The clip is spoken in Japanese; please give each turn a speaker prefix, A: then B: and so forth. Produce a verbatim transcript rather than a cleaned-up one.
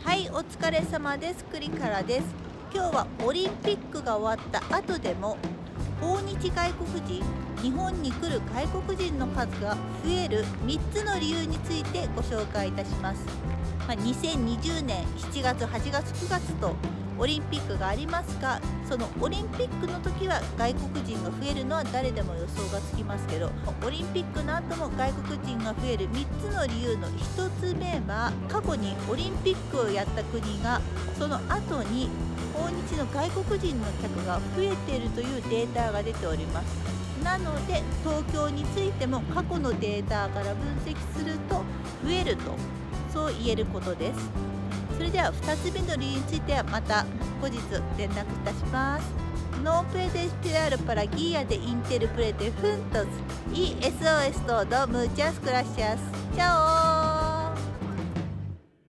A: はい、お疲れ様です。栗からです。今日はオリンピックが終わった後でも訪日外国人、日本に来る外国人の数が増えるみっつの理由についてご紹介いたします。まあ、にせんにじゅうねんしちがつ、はちがつ、くがつとオリンピックがありますが、そのオリンピックの時は外国人が増えるのは誰でも予想がつきますけど、オリンピックの後も外国人が増えるみっつの理由のひとつめは、過去にオリンピックをやった国がその後に訪日の外国人の客が増えているというデータが出ております。なので東京についても過去のデータから分析すると増えると、そう言えることです。それではふたつめの理由についてはまた後日連絡いたします。No puede esperar para guía de interprete juntos y eso es todo. Muchas gracias. Chao.